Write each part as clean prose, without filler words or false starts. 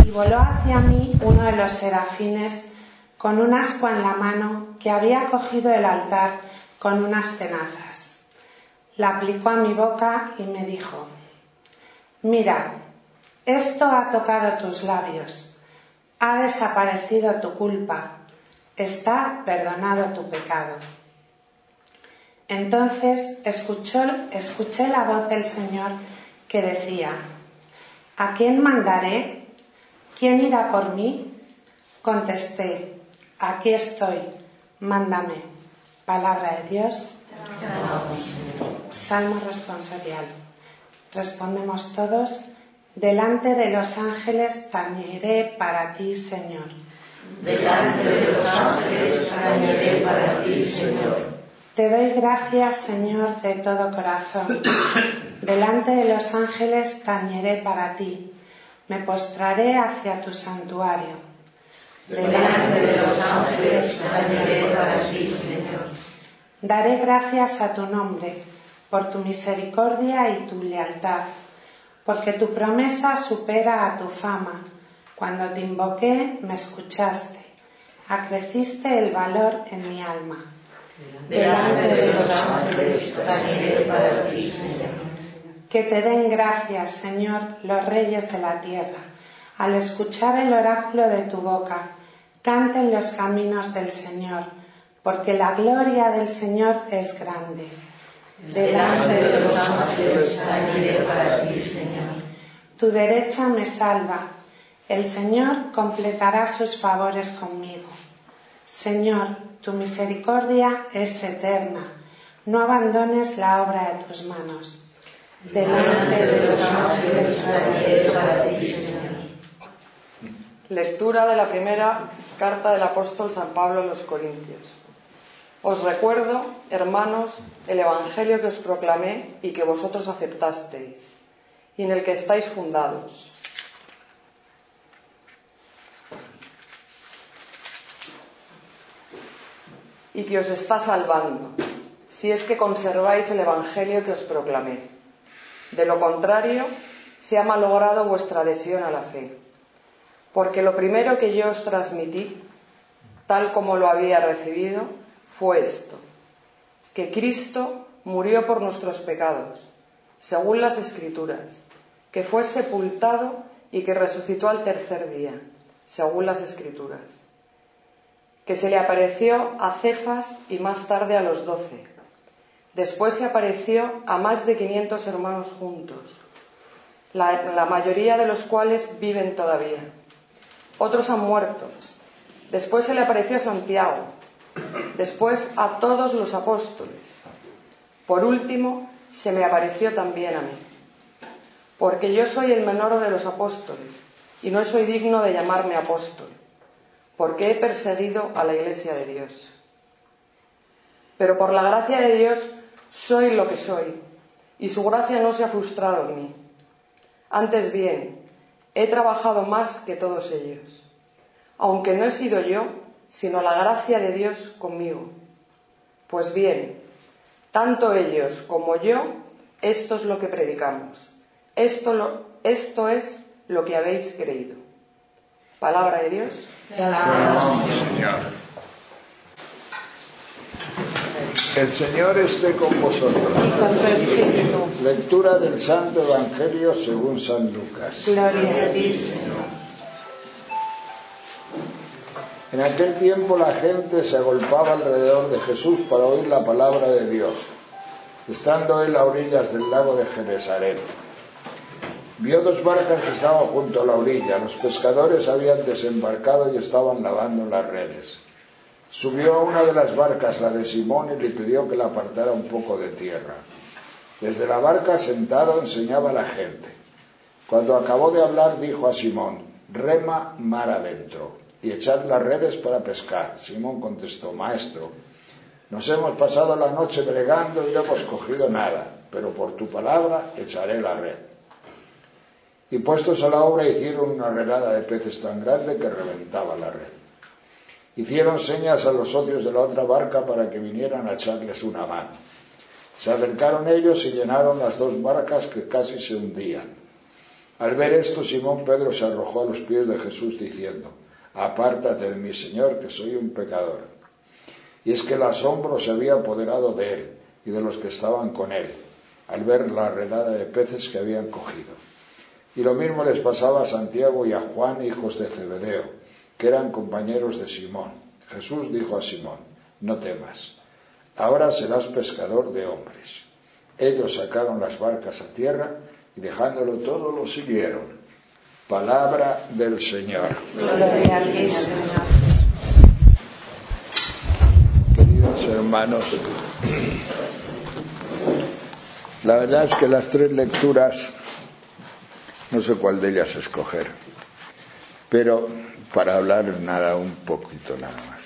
y voló hacia mí uno de los serafines con un ascua en la mano que había cogido el altar con unas tenazas. La aplicó a mi boca y me dijo: mira, esto ha tocado tus labios, ha desaparecido tu culpa, está perdonado tu pecado. Entonces escuché la voz del Señor que decía: ¿a quién mandaré? ¿Quién irá por mí? Contesté: aquí estoy, mándame. Palabra de Dios. Salmo responsorial. Respondemos todos: delante de los ángeles tañeré para ti, Señor. Delante de los ángeles tañeré para ti, Señor. Te doy gracias, Señor, de todo corazón. Delante de los ángeles tañeré para ti. Me postraré hacia tu santuario. Delante de los ángeles tañeré para ti, Señor. Daré gracias a tu nombre por tu misericordia y tu lealtad, porque tu promesa supera a tu fama. Cuando te invoqué, me escuchaste. Acreciste el valor en mi alma. Delante de los ángeles tañeré para ti, Señor. Que te den gracias, Señor, los reyes de la tierra, al escuchar el oráculo de tu boca. Canten los caminos del Señor, porque la gloria del Señor es grande. Delante de los ángeles tañeré para ti, Señor. Tu derecha me salva. El Señor completará sus favores conmigo. Señor, tu misericordia es eterna. No abandones la obra de tus manos. Delante de los ángeles tañeré para ti, Señor. Lectura de la primera carta del apóstol San Pablo a los Corintios. Os recuerdo, hermanos, el evangelio que os proclamé y que vosotros aceptasteis, y en el que estáis fundados. Y que os está salvando, si es que conserváis el evangelio que os proclamé. De lo contrario, se ha malogrado vuestra adhesión a la fe. Porque lo primero que yo os transmití, tal como lo había recibido, fue esto: que Cristo murió por nuestros pecados, según las Escrituras, que fue sepultado y que resucitó al tercer día, según las Escrituras, que se le apareció a Cefas y más tarde a los 12. Después se apareció a más de 500 hermanos juntos, la mayoría de los cuales viven todavía. Otros han muerto. Después se le apareció a Santiago, después a todos los apóstoles. Por último, se me apareció también a mí, porque yo soy el menor de los apóstoles y no soy digno de llamarme apóstol, porque he perseguido a la Iglesia de Dios. Pero por la gracia de Dios soy lo que soy, y su gracia no se ha frustrado en mí. Antes bien, he trabajado más que todos ellos, aunque no he sido yo, sino la gracia de Dios conmigo. Pues bien, tanto ellos como yo, esto es lo que predicamos. Esto es lo que habéis creído. Palabra de Dios. Te alabamos, Señor. El Señor esté con vosotros. Y con tu espíritu. Lectura del Santo Evangelio según San Lucas. Gloria a ti, Señor. En aquel tiempo la gente se agolpaba alrededor de Jesús para oír la palabra de Dios, estando él a orillas del lago de Genesaret. Vio dos barcas que estaban junto a la orilla. Los pescadores habían desembarcado y estaban lavando las redes. Subió a una de las barcas, la de Simón, y le pidió que la apartara un poco de tierra. Desde la barca, sentado, enseñaba a la gente. Cuando acabó de hablar, dijo a Simón: rema mar adentro y echad las redes para pescar. Simón contestó: Maestro, nos hemos pasado la noche bregando y no hemos cogido nada, pero por tu palabra echaré la red. Y puestos a la obra, hicieron una redada de peces tan grande que reventaba la red. Hicieron señas a los socios de la otra barca para que vinieran a echarles una mano. Se acercaron ellos y llenaron las dos barcas, que casi se hundían. Al ver esto, Simón Pedro se arrojó a los pies de Jesús diciendo: apártate de mí, Señor, que soy un pecador. Y es que el asombro se había apoderado de él y de los que estaban con él, al ver la redada de peces que habían cogido. Y lo mismo les pasaba a Santiago y a Juan, hijos de Zebedeo, que eran compañeros de Simón. Jesús dijo a Simón: no temas, ahora serás pescador de hombres. Ellos sacaron las barcas a tierra y dejándolo todo lo siguieron. Palabra del Señor. Gloria a ti, Señor. Queridos hermanos, la verdad es que las tres lecturas, no sé cuál de ellas escoger, pero para hablar un poquito nada más.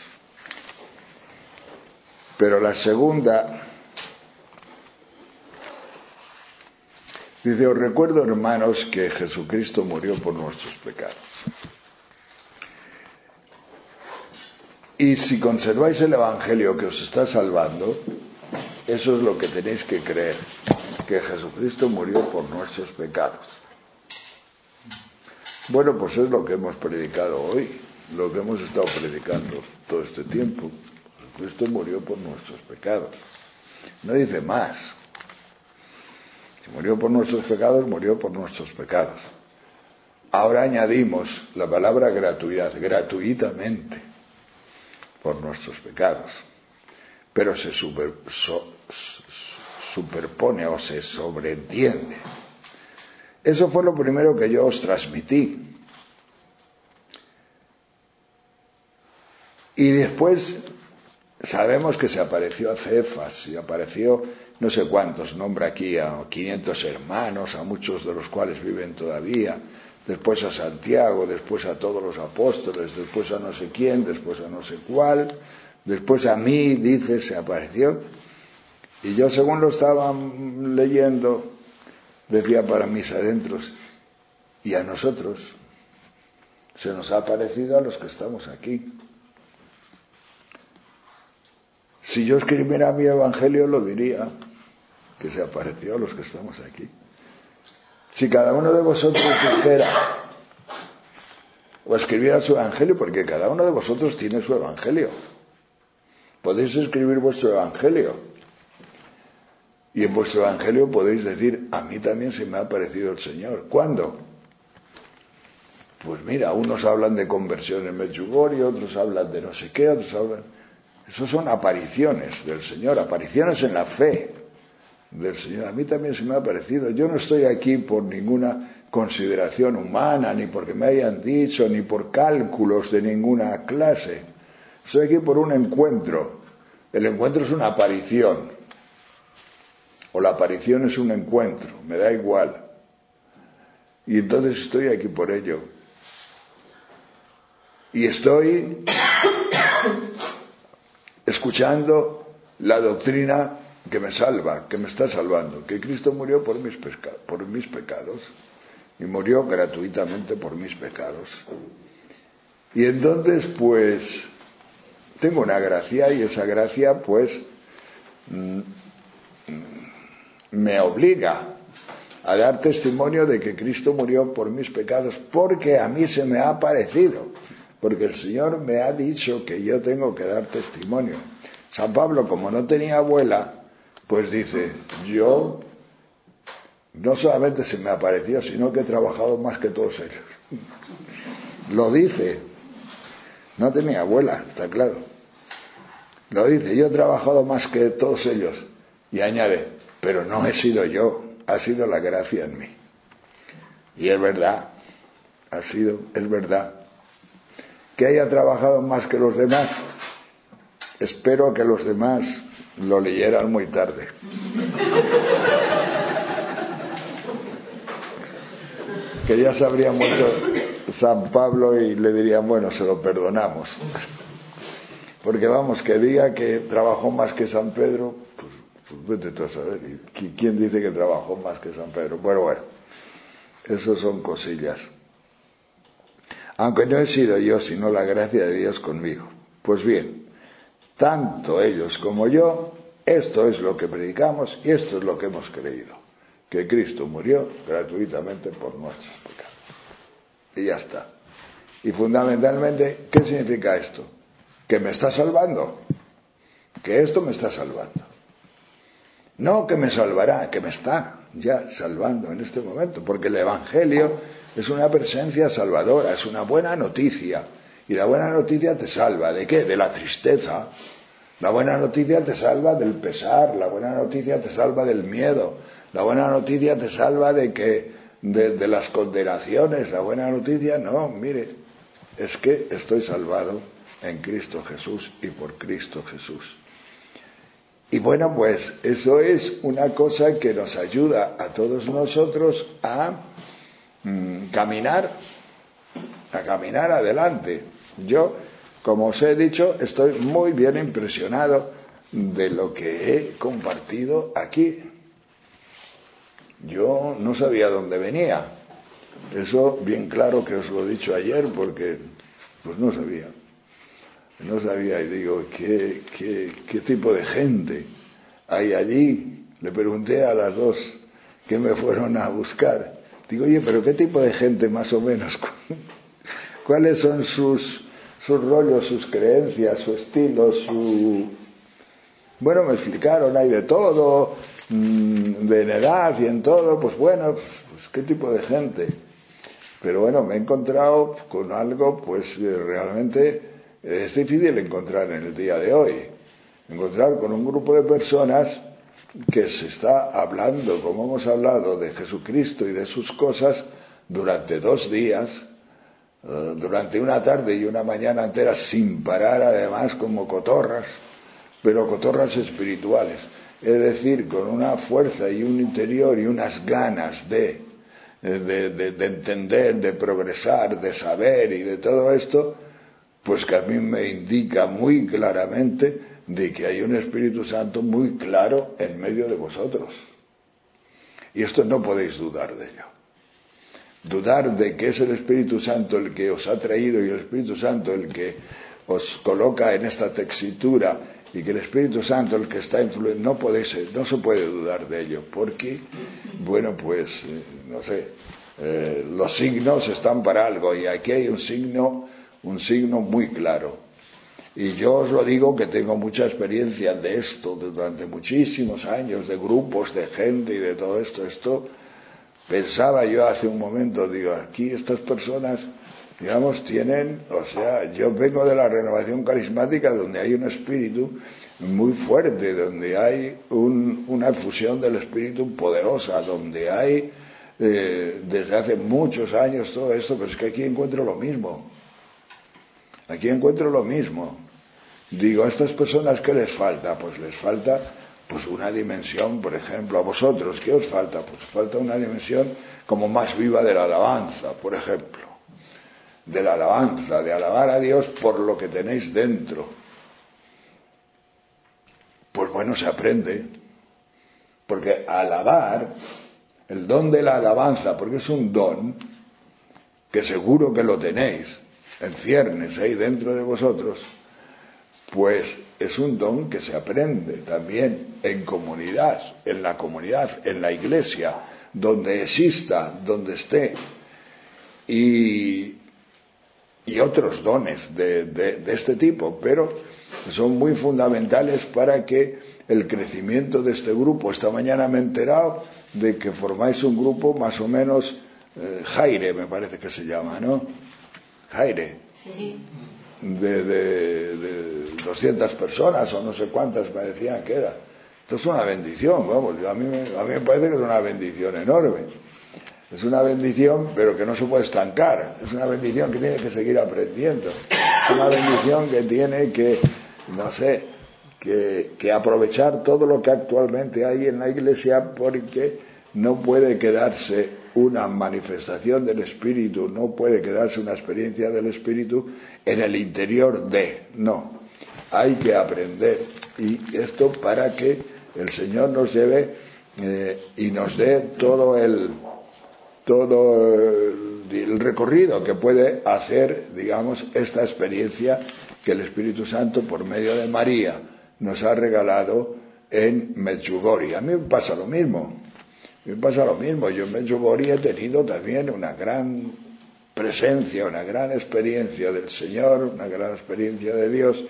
Pero la segunda dice: os recuerdo, hermanos, que Jesucristo murió por nuestros pecados. Y si conserváis el Evangelio que os está salvando, eso es lo que tenéis que creer, que Jesucristo murió por nuestros pecados. Bueno, pues es lo que hemos predicado hoy, lo que hemos estado predicando todo este tiempo. Jesucristo murió por nuestros pecados. No dice más. Si murió por nuestros pecados, murió por nuestros pecados. Ahora añadimos la palabra gratuidad, gratuitamente, por nuestros pecados. Pero se superpone o se sobreentiende. Eso fue lo primero que yo os transmití. Y después sabemos que se apareció a Cefas y apareció no sé cuántos, nombra aquí a 500 hermanos, a muchos de los cuales viven todavía, después a Santiago, después a todos los apóstoles, después a no sé quién, después a no sé cuál, después a mí, dice, se apareció. Y yo, según lo estaba leyendo, decía para mis adentros: y a nosotros se nos ha aparecido a los que estamos aquí. Si yo escribiera mi evangelio, lo diría, que se apareció a los que estamos aquí. Si cada uno de vosotros dijera o escribiera su evangelio, porque cada uno de vosotros tiene su evangelio, podéis escribir vuestro evangelio, y en vuestro evangelio podéis decir: a mí también se me ha aparecido el Señor. ¿Cuándo? Pues mira, unos hablan de conversión en Medjugorje, otros hablan de no sé qué, otros hablan... Esos son apariciones del Señor, apariciones en la fe del Señor. A mí también se me ha aparecido. Yo no estoy aquí por ninguna consideración humana, ni porque me hayan dicho, ni por cálculos de ninguna clase. Estoy aquí por un encuentro. El encuentro es una aparición, o la aparición es un encuentro, me da igual. Y entonces estoy aquí por ello. Y estoy escuchando la doctrina que me salva, que me está salvando, que Cristo murió por mis pecados, y murió gratuitamente por mis pecados. Y entonces, pues, tengo una gracia, y esa gracia, pues, me obliga a dar testimonio de que Cristo murió por mis pecados, porque a mí se me ha aparecido, porque el Señor me ha dicho que yo tengo que dar testimonio. San Pablo, como no tenía abuela, pues dice: yo no solamente se me apareció, sino que he trabajado más que todos ellos. Lo dice. No tenía abuela, está claro. Lo dice: yo he trabajado más que todos ellos. Y añade: pero no he sido yo, ha sido la gracia en mí. Y es verdad, es verdad. Que haya trabajado más que los demás, espero que los demás lo leyeran muy tarde. Que ya se habría muerto San Pablo y le dirían: bueno, se lo perdonamos. Porque vamos, que diga que trabajó más que San Pedro, pues vete tú a saber. ¿Quién dice que trabajó más que San Pedro? Bueno, eso son cosillas. Aunque no he sido yo, sino la gracia de Dios conmigo. Pues bien, tanto ellos como yo, esto es lo que predicamos y esto es lo que hemos creído: que Cristo murió gratuitamente por nuestros pecados. Y ya está. Y fundamentalmente, ¿qué significa esto? Que me está salvando. Que esto me está salvando. No que me salvará, que me está ya salvando en este momento, porque el Evangelio es una presencia salvadora, es una buena noticia. Y la buena noticia te salva. ¿De qué? De la tristeza. La buena noticia te salva del pesar, la buena noticia te salva del miedo, la buena noticia te salva de las condenaciones, la buena noticia, no, mire, es que estoy salvado en Cristo Jesús y por Cristo Jesús. Y bueno, pues eso es una cosa que nos ayuda a todos nosotros a caminar adelante. Yo, como os he dicho, estoy muy bien impresionado de lo que he compartido aquí. Yo no sabía dónde venía. Eso bien claro que os lo he dicho ayer, porque pues no sabía. No sabía, y digo, ¿qué tipo de gente hay allí? Le pregunté a las dos que me fueron a buscar. Digo, oye, pero ¿qué tipo de gente más o menos? ¿Cuáles son sus rollos, sus creencias, su estilo, Bueno, me explicaron, hay de todo, en edad y en todo, pues bueno, pues qué tipo de gente. Pero bueno, me he encontrado con algo, pues realmente es difícil encontrar en el día de hoy. Encontrar con un grupo de personas que se está hablando, como hemos hablado, de Jesucristo y de sus cosas durante 2 días, durante una tarde y una mañana entera, sin parar, además, como cotorras, pero cotorras espirituales. Es decir, con una fuerza y un interior y unas ganas de entender, de progresar, de saber y de todo esto, pues que a mí me indica muy claramente de que hay un Espíritu Santo muy claro en medio de vosotros. Y esto no podéis dudar de ello. Dudar de que es el Espíritu Santo el que os ha traído y el Espíritu Santo el que os coloca en esta textura y que el Espíritu Santo el que está influyendo, no se puede dudar de ello, porque, bueno, pues, no sé, los signos están para algo y aquí hay un signo muy claro. Y yo os lo digo que tengo mucha experiencia de esto durante muchísimos años, de grupos, de gente y de todo esto. Pensaba yo hace un momento, digo, aquí estas personas, digamos, tienen, o sea, yo vengo de la renovación carismática donde hay un espíritu muy fuerte, donde hay una efusión del espíritu poderosa, donde hay desde hace muchos años todo esto, pero es que aquí encuentro lo mismo. Aquí encuentro lo mismo. Digo, a estas personas, ¿qué les falta? Pues les falta pues una dimensión, por ejemplo, a vosotros, ¿qué os falta? Pues falta una dimensión como más viva de la alabanza, por ejemplo. De la alabanza, de alabar a Dios por lo que tenéis dentro. Pues bueno, se aprende. Porque alabar, el don de la alabanza, porque es un don que seguro que lo tenéis, en ciernes ahí dentro de vosotros, pues es un don que se aprende también en comunidad, en la iglesia, donde exista, donde esté. Y otros dones de este tipo, pero son muy fundamentales para que el crecimiento de este grupo. Esta mañana me he enterado de que formáis un grupo más o menos, Jaire me parece que se llama, ¿no? Jaire. Sí. De 200 personas o no sé cuántas me decían que era. Esto es una bendición, vamos, a mí me parece que es una bendición enorme. Es una bendición, pero que no se puede estancar. Es una bendición que tiene que seguir aprendiendo. Es una bendición que tiene que, no sé, que aprovechar todo lo que actualmente hay en la Iglesia, porque no puede quedarse una manifestación del Espíritu, no puede quedarse una experiencia del Espíritu en el interior no. Hay que aprender, y esto para que el Señor nos lleve y nos dé todo el recorrido que puede hacer, digamos, esta experiencia que el Espíritu Santo por medio de María nos ha regalado en Medjugorje. A mí me pasa lo mismo. Me pasa lo mismo. Yo en Medjugorje he tenido también una gran presencia, una gran experiencia del Señor, una gran experiencia de Dios,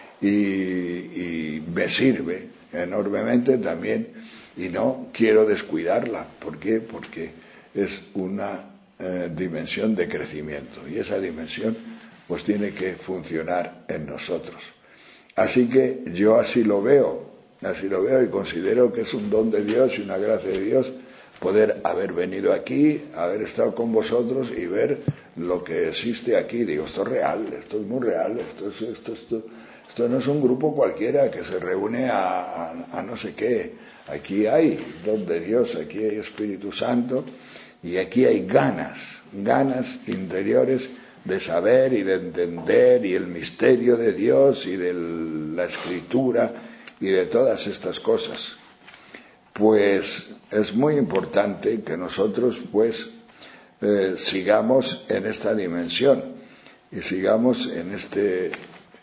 y me sirve enormemente también, y no quiero descuidarla. ¿Por qué? Porque es una dimensión de crecimiento, y esa dimensión pues tiene que funcionar en nosotros. Así que yo así lo veo y considero que es un don de Dios y una gracia de Dios poder haber venido aquí, haber estado con vosotros y ver lo que existe aquí. Digo, esto es real, esto es muy real, esto no es un grupo cualquiera que se reúne a no sé qué. Aquí hay don de Dios, aquí hay Espíritu Santo, y aquí hay ganas interiores de saber y de entender, y el misterio de Dios y de la Escritura y de todas estas cosas. Pues es muy importante que nosotros pues sigamos en esta dimensión y sigamos en este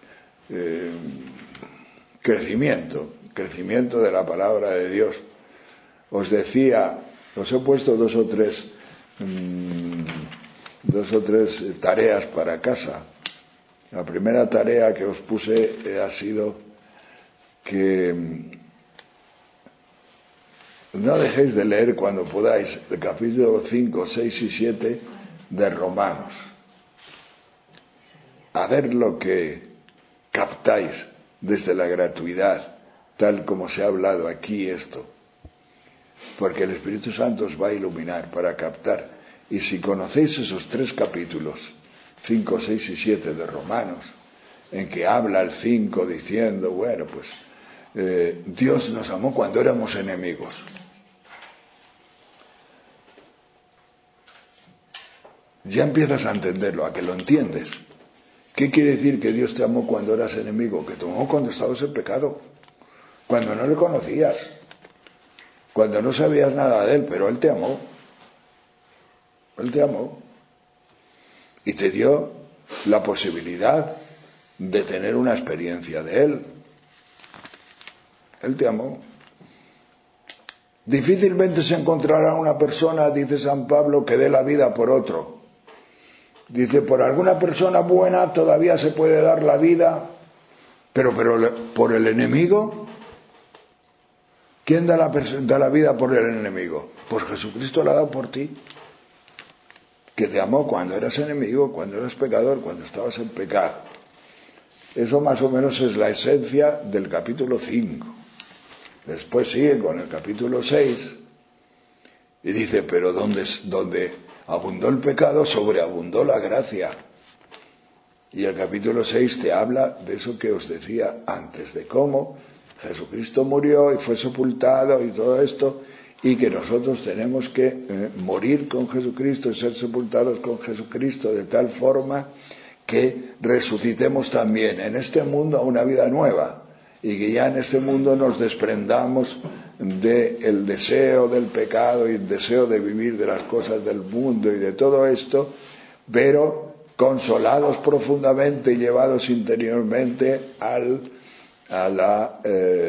crecimiento de la palabra de Dios. Os decía, os he puesto dos o tres tareas para casa. La primera tarea que os puse ha sido que no dejéis de leer cuando podáis el capítulo 5, 6 y 7 de Romanos. A ver lo que captáis desde la gratuidad, tal como se ha hablado aquí esto. Porque el Espíritu Santo os va a iluminar para captar. Y si conocéis esos 3 capítulos, 5, 6 y 7 de Romanos, en que habla el 5 diciendo, bueno, pues Dios nos amó cuando éramos enemigos. Ya empiezas a entenderlo, a que lo entiendes. ¿Qué quiere decir que Dios te amó cuando eras enemigo? Que te amó cuando estabas en pecado, cuando no le conocías, cuando no sabías nada de Él, pero Él te amó. Él te amó. Y te dio la posibilidad de tener una experiencia de Él. Él te amó. Difícilmente se encontrará una persona, dice San Pablo, que dé la vida por otro. Dice, por alguna persona buena todavía se puede dar la vida, pero por el enemigo, ¿quién da la vida por el enemigo? Pues Jesucristo la ha dado por ti, que te amó cuando eras enemigo, cuando eras pecador, cuando estabas en pecado. Eso más o menos es la esencia del capítulo 5. Después sigue con el capítulo 6 y dice, pero donde abundó el pecado, sobreabundó la gracia. Y el capítulo 6 te habla de eso que os decía antes, de cómo Jesucristo murió y fue sepultado y todo esto, y que nosotros tenemos que morir con Jesucristo y ser sepultados con Jesucristo de tal forma que resucitemos también en este mundo a una vida nueva, y que ya en este mundo nos desprendamos del deseo del pecado y el deseo de vivir de las cosas del mundo y de todo esto, pero consolados profundamente y llevados interiormente a la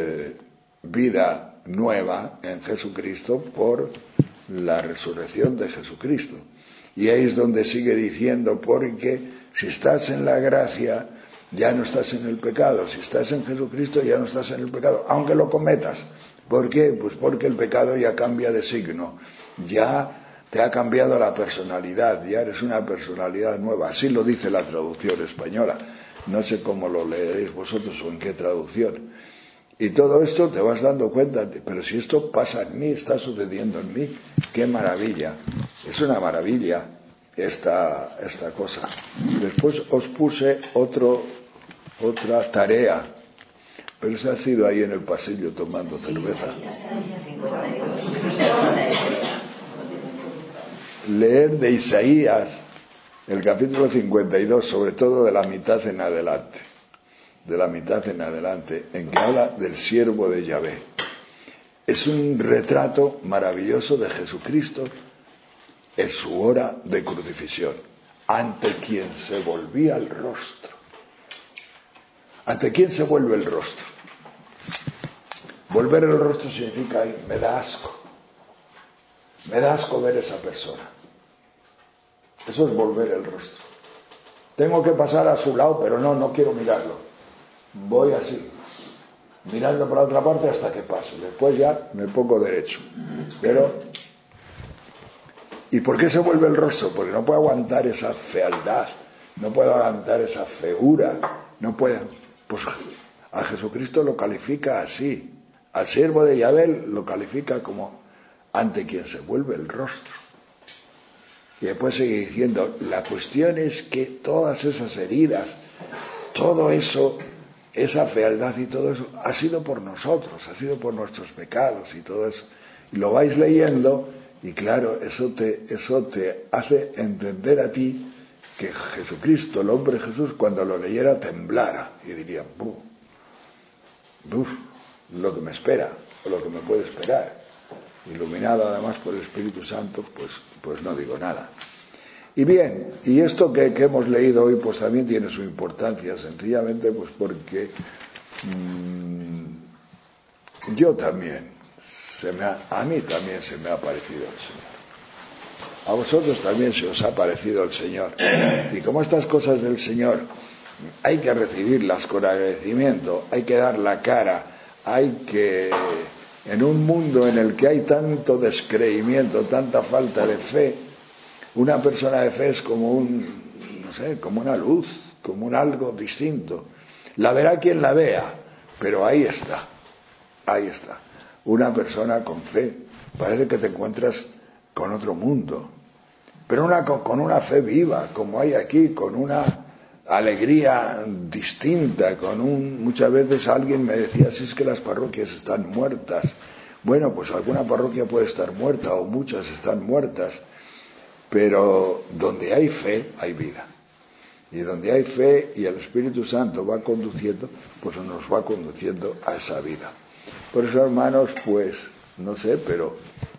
vida nueva en Jesucristo por la resurrección de Jesucristo. Y ahí es donde sigue diciendo, porque si estás en la gracia, ya no estás en el pecado. Si estás en Jesucristo, ya no estás en el pecado, aunque lo cometas. ¿Por qué? Pues porque el pecado ya cambia de signo, ya te ha cambiado la personalidad, ya eres una personalidad nueva. Así lo dice la traducción española. No sé cómo lo leeréis vosotros o en qué traducción. Y todo esto te vas dando cuenta, pero si esto pasa en mí, está sucediendo en mí, qué maravilla. Es una maravilla esta cosa. Después os puse otra tarea, pero esa ha sido ahí en el pasillo tomando cerveza. Leer de Isaías el capítulo 52, sobre todo de la mitad en adelante, en que habla del siervo de Yahvé. Es un retrato maravilloso de Jesucristo en su hora de crucifixión, ante quien se volvía el rostro. ¿Ante quién se vuelve el rostro? Volver el rostro significa, me da asco. Me da asco ver esa persona. Eso es volver el rostro. Tengo que pasar a su lado, pero no quiero mirarlo. Voy así, mirando por la otra parte hasta que paso. Después ya me pongo derecho. ¿Y por qué se vuelve el rostro? Porque no puedo aguantar esa fealdad, no puedo aguantar esa feura, no puedo. Pues a Jesucristo lo califica así. Al siervo de Yahvé lo califica como ante quien se vuelve el rostro. Y después sigue diciendo, la cuestión es que todas esas heridas, todo eso, esa fealdad y todo eso, ha sido por nosotros, ha sido por nuestros pecados y todo eso. Y lo vais leyendo y claro, eso te hace entender a ti que Jesucristo, el hombre Jesús, cuando lo leyera temblara y diría, lo que me espera, o lo que me puede esperar. Iluminado además por el Espíritu Santo, pues no digo nada. Y bien, y esto que hemos leído hoy pues también tiene su importancia, sencillamente pues porque yo también, a mí también se me ha parecido el Señor. A vosotros también se os ha parecido el Señor. Y como estas cosas del Señor hay que recibirlas con agradecimiento, hay que dar la cara, hay que... En un mundo en el que hay tanto descreimiento, tanta falta de fe, una persona de fe es como como una luz, como un algo distinto. La verá quien la vea, pero ahí está. Una persona con fe, parece que te encuentras con otro mundo, pero con una fe viva, como hay aquí, con una alegría distinta, muchas veces alguien me decía, si es que las parroquias están muertas. Bueno, pues alguna parroquia puede estar muerta o muchas están muertas, pero donde hay fe hay vida. Y donde hay fe y el Espíritu Santo va conduciendo, pues nos va conduciendo a esa vida. Por eso, hermanos, pues, no sé, pero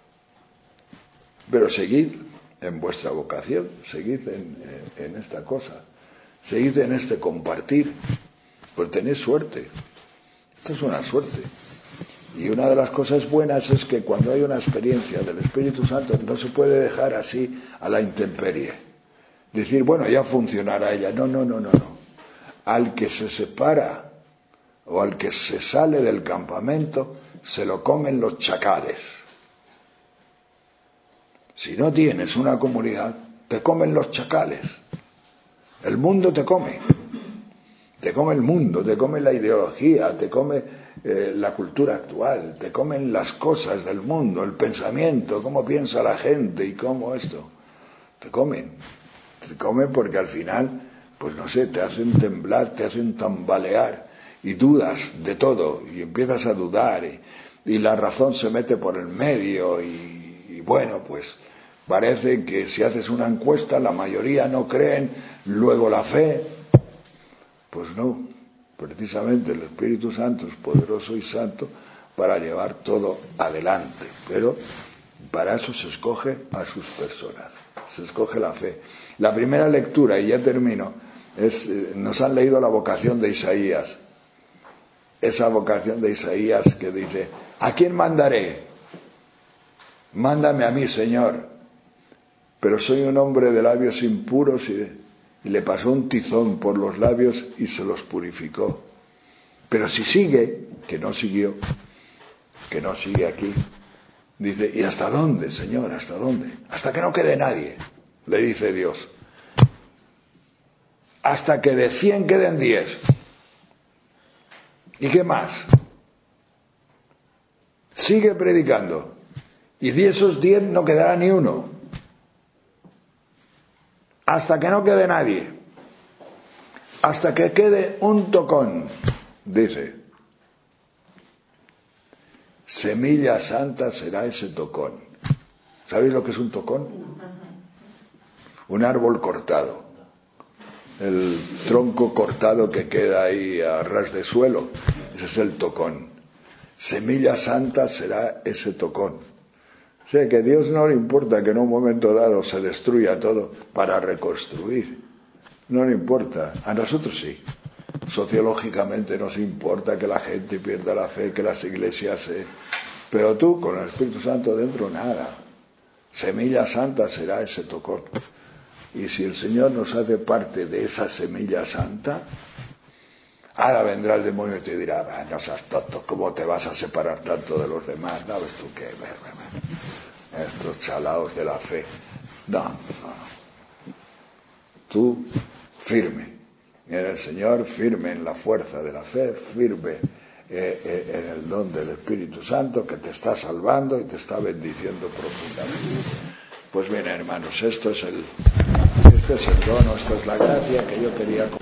seguid en vuestra vocación, seguid en esta cosa. Seguid en este compartir, pues tenéis suerte. Esto es una suerte. Y una de las cosas buenas es que cuando hay una experiencia del Espíritu Santo no se puede dejar así a la intemperie. Decir, bueno, ya funcionará ella. No. Al que se separa o al que se sale del campamento se lo comen los chacales. Si no tienes una comunidad, te comen los chacales. El mundo te come el mundo, te come la ideología, te come la cultura actual, te comen las cosas del mundo, el pensamiento, cómo piensa la gente y cómo esto. Te comen porque al final, pues no sé, te hacen temblar, te hacen tambalear y dudas de todo y empiezas a dudar y la razón se mete por el medio y bueno, pues parece que si haces una encuesta la mayoría no creen, luego la fe, pues no, precisamente el Espíritu Santo es poderoso y santo para llevar todo adelante, pero para eso se escoge a sus personas, se escoge la fe. La primera lectura, y ya termino, nos han leído la vocación de Isaías, esa vocación de Isaías que dice, ¿a quién mandaré? Mándame a mí, Señor. Pero soy un hombre de labios impuros y le pasó un tizón por los labios y se los purificó. Pero si sigue, que no sigue aquí, dice, ¿y hasta dónde, Señor? ¿Hasta dónde? Hasta que no quede nadie, le dice Dios. Hasta que de 100 queden 10. ¿Y qué más? Sigue predicando. Y de esos 10 no quedará ni uno. Hasta que no quede nadie. Hasta que quede un tocón, dice. Semilla santa será ese tocón. ¿Sabéis lo que es un tocón? Un árbol cortado. El tronco cortado que queda ahí a ras de suelo. Ese es el tocón. Semilla santa será ese tocón. O sea, que a Dios no le importa que en un momento dado se destruya todo para reconstruir. No le importa. A nosotros sí. Sociológicamente nos importa que la gente pierda la fe, que las iglesias Pero tú, con el Espíritu Santo dentro, nada. Semilla santa será ese tocón. Y si el Señor nos hace parte de esa semilla santa, ahora vendrá el demonio y te dirá, no seas tonto, ¿cómo te vas a separar tanto de los demás? ¿No ves tú qué? Estos chalaos de la fe. No. Tú, firme en el Señor, firme en la fuerza de la fe, firme en el don del Espíritu Santo que te está salvando y te está bendiciendo profundamente. Pues bien, hermanos, este es el don, esta es la gracia que yo quería